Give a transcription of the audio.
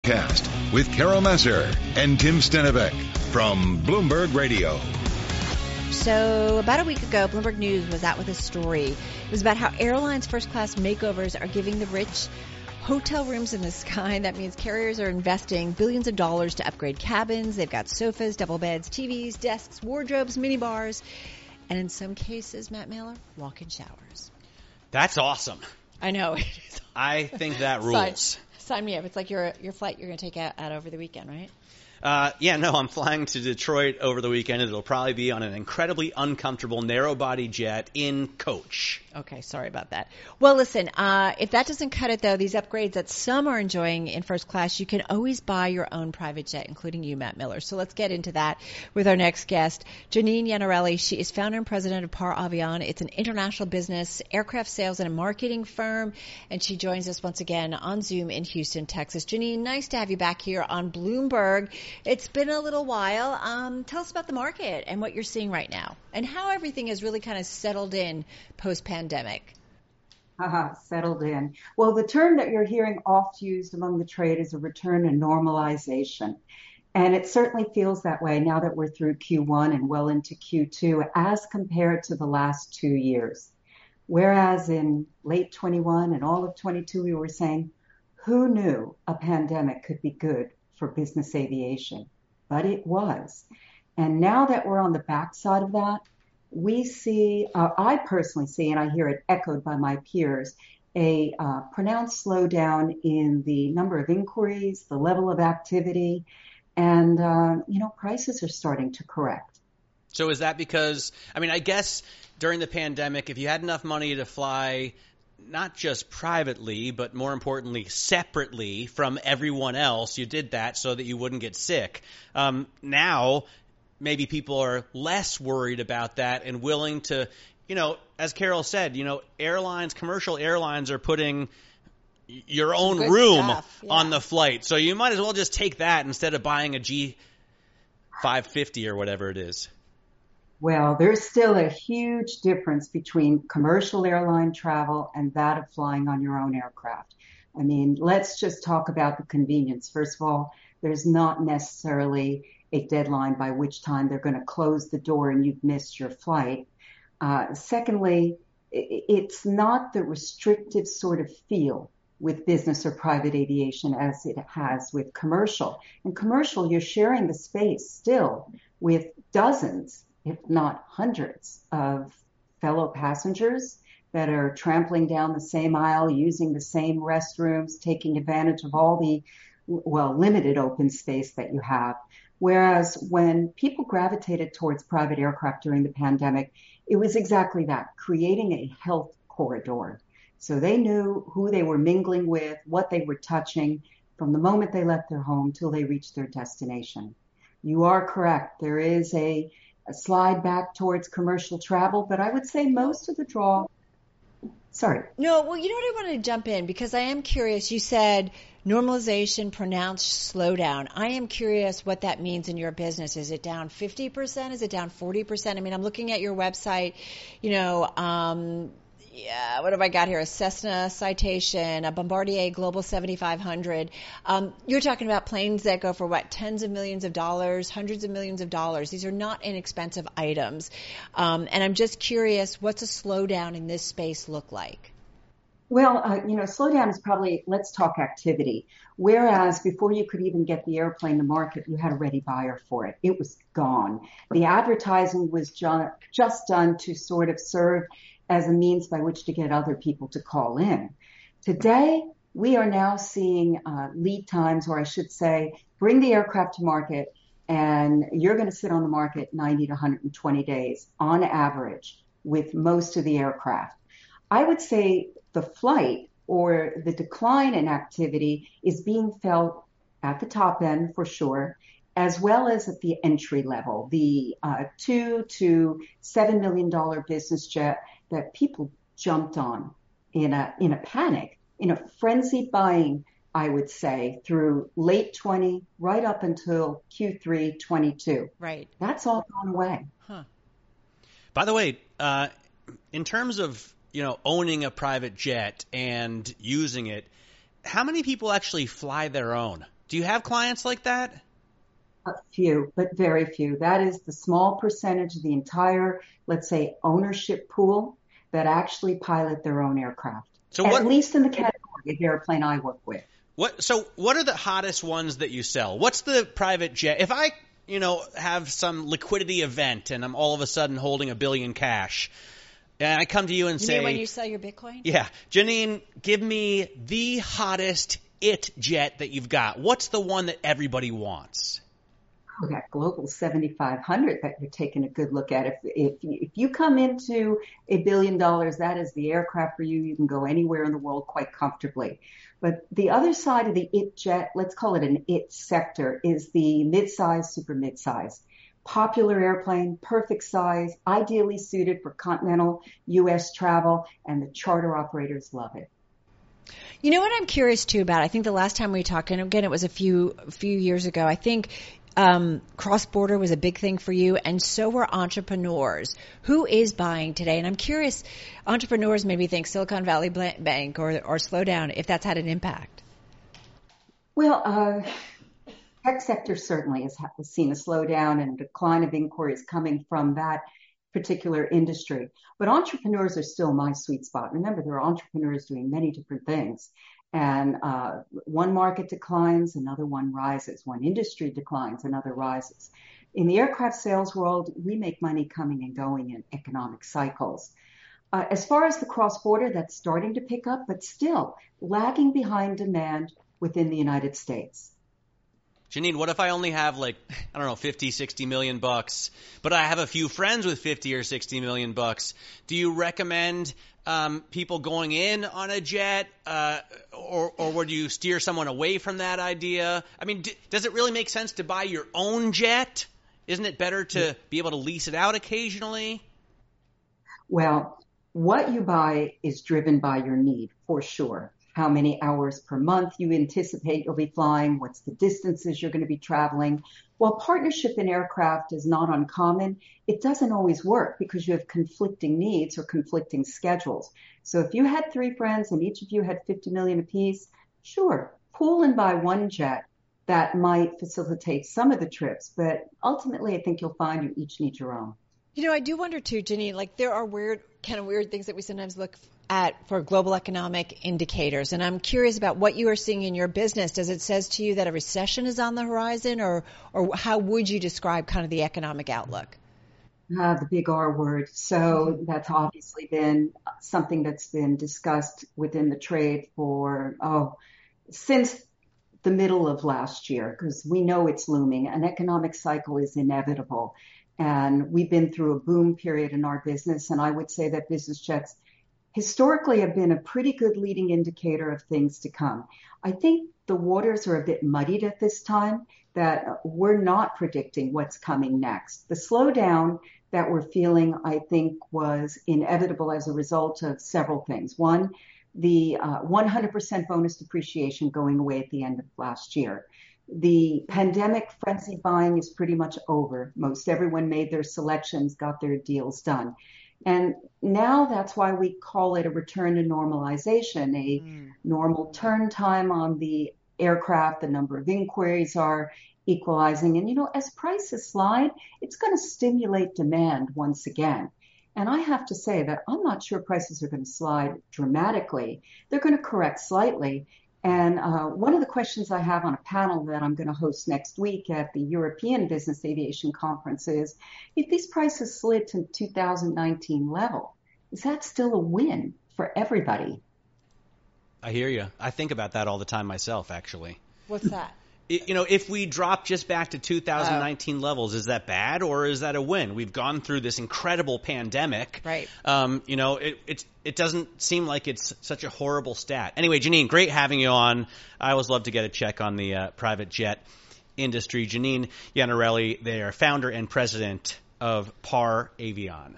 Cast with Carol Messer and Tim Stenevec from Bloomberg Radio. So about a week ago, Bloomberg News was out with a story. It was about how airlines' first-class makeovers are giving the rich hotel rooms in the sky. That means carriers are investing billions of dollars to upgrade cabins. They've got sofas, double beds, TVs, desks, wardrobes, minibars, and in some cases, Matt Mailer, walk-in showers. That's awesome. I know. It is. I think that rules. Sign me up. It's like your flight you're going to take out over the weekend, right? I'm flying to Detroit over the weekend. It'll probably be on an incredibly uncomfortable narrow-body jet in coach. Okay, sorry about that. Well, listen, if that doesn't cut it, though, these upgrades that some are enjoying in first class, you can always buy your own private jet, including you, Matt Miller. So let's get into that with our next guest, Janine Iannarelli. She is founder and president of Par Avion. It's an international business, aircraft sales, and a marketing firm, and she joins us once again on Zoom in Houston, Texas. Janine, nice to have you back here on Bloomberg. It's been a little while. Tell us about the market and what you're seeing right now and how everything has really kind of settled in post-pandemic. Settled in. Well, the term that you're hearing oft used among the trade is a return to normalization. And it certainly feels that way now that we're through Q1 and well into Q2 as compared to the last 2 years. Whereas in late 21 and all of 22, we were saying, who knew a pandemic could be good for business aviation? But it was. And now that we're on the backside of that, we see, I personally see, and I hear it echoed by my peers, a pronounced slowdown in the number of inquiries, the level of activity, and, prices are starting to correct. So is that because, I guess during the pandemic, if you had enough money to fly not just privately, but more importantly, separately from everyone else, you did that so that you wouldn't get sick. Now, maybe people are less worried about that and willing to, as Carol said, commercial airlines are putting your own room on the flight. So you might as well just take that instead of buying a G550 or whatever it is. Well, there's still a huge difference between commercial airline travel and that of flying on your own aircraft. Let's just talk about the convenience. First of all, there's not necessarily a deadline by which time they're going to close the door and you've missed your flight. Secondly, it's not the restrictive sort of feel with business or private aviation as it has with commercial. In commercial, you're sharing the space still with dozens, if not hundreds, of fellow passengers that are trampling down the same aisle, using the same restrooms, taking advantage of all the, limited open space that you have. Whereas when people gravitated towards private aircraft during the pandemic, it was exactly that, creating a health corridor. So they knew who they were mingling with, what they were touching from the moment they left their home till they reached their destination. You are correct. There is a slide back towards commercial travel, but I would say most of the draw. Sorry. No, well, you know what, I wanted to jump in because I am curious. You said normalization, pronounced slowdown. I am curious what that means in your business. Is it down 50%? Is it down 40%? I'm looking at your website, what have I got here? A Cessna Citation, a Bombardier Global 7500. You're talking about planes that go for tens of millions of dollars, hundreds of millions of dollars. These are not inexpensive items. And I'm just curious, what's a slowdown in this space look like? Well, slowdown is probably, let's talk activity. Whereas before you could even get the airplane to market, you had a ready buyer for it. It was gone. The advertising was just done to sort of serve as a means by which to get other people to call in. Today, we are now seeing lead times, or I should say, bring the aircraft to market, and you're going to sit on the market 90 to 120 days on average with most of the aircraft. I would say the flight or the decline in activity is being felt at the top end for sure, as well as at the entry level, the $2 to $7 million business jet that people jumped on in a panic, in a frenzied buying, I would say, through late 20 right up until Q3 22. Right. That's all gone away. Huh. By the way, in terms of, owning a private jet and using it, how many people actually fly their own? Do you have clients like that? A few, but very few. That is the small percentage of the entire, let's say, ownership pool that actually pilot their own aircraft. So At least in the category of airplane I work with. What are the hottest ones that you sell? What's the private jet? If I, have some liquidity event and I'm all of a sudden holding $1 billion cash, and I come to you and say, mean when you sell your Bitcoin? Yeah, Janine, give me the hottest jet that you've got. What's the one that everybody wants? Oh, that Global 7500 that you're taking a good look at. If you come into $1 billion, that is the aircraft for you. You can go anywhere in the world quite comfortably. But the other side of the IT jet, let's call it an IT sector, is the mid-size, super mid-size. Popular airplane, perfect size, ideally suited for continental U.S. travel, and the charter operators love it. You know what I'm curious too about? I think the last time we talked, and again, it was a few years ago, I think cross-border was a big thing for you, and so were entrepreneurs. Who is buying today? And I'm curious, entrepreneurs maybe think Silicon Valley Bank or slow down, if that's had an impact. Well, tech sector certainly has seen a slowdown and a decline of inquiries coming from that particular industry. But entrepreneurs are still my sweet spot. Remember, there are entrepreneurs doing many different things. And one market declines, another one rises. One industry declines, another rises. In the aircraft sales world, we make money coming and going in economic cycles. As far as the cross-border, that's starting to pick up, but still lagging behind demand within the United States. Janine, what if I only have 50, 60 million bucks, but I have a few friends with 50 or 60 million bucks? Do you recommend people going in on a jet, or would you steer someone away from that idea? I mean, does it really make sense to buy your own jet? Isn't it better to be able to lease it out occasionally? Well, what you buy is driven by your need, for sure. How many hours per month you anticipate you'll be flying, what's the distances you're going to be traveling. While partnership in aircraft is not uncommon, it doesn't always work because you have conflicting needs or conflicting schedules. So if you had 3 friends and each of you had 50 million apiece, sure, pool and buy one jet. That might facilitate some of the trips, but ultimately I think you'll find you each need your own. I do wonder too, Janine, there are weird things that we sometimes look at for global economic indicators. And I'm curious about what you are seeing in your business. Does it says to you that a recession is on the horizon, or how would you describe kind of the economic outlook? The big R word. So that's obviously been something that's been discussed within the trade since the middle of last year, because we know it's looming. An economic cycle is inevitable. And we've been through a boom period in our business. And I would say that business jets historically have been a pretty good leading indicator of things to come. I think the waters are a bit muddied at this time, that we're not predicting what's coming next. The slowdown that we're feeling, I think, was inevitable as a result of several things. One, the 100% bonus depreciation going away at the end of last year. The pandemic frenzy buying is pretty much over. Most everyone made their selections, got their deals done. And now that's why we call it a return to normalization, a normal turn time on the aircraft. The number of inquiries are equalizing. And, as prices slide, it's going to stimulate demand once again. And I have to say that I'm not sure prices are going to slide dramatically. They're going to correct slightly. And one of the questions I have on a panel that I'm going to host next week at the European Business Aviation Conference is, if these prices slid to 2019 level, is that still a win for everybody? I hear you. I think about that all the time myself, actually. What's that? If we drop just back to 2019 levels, is that bad or is that a win? We've gone through this incredible pandemic. Right. It doesn't seem like it's such a horrible stat. Anyway, Janine, great having you on. I always love to get a check on the private jet industry. Janine Iannarelli, they are founder and president of PAR Avion.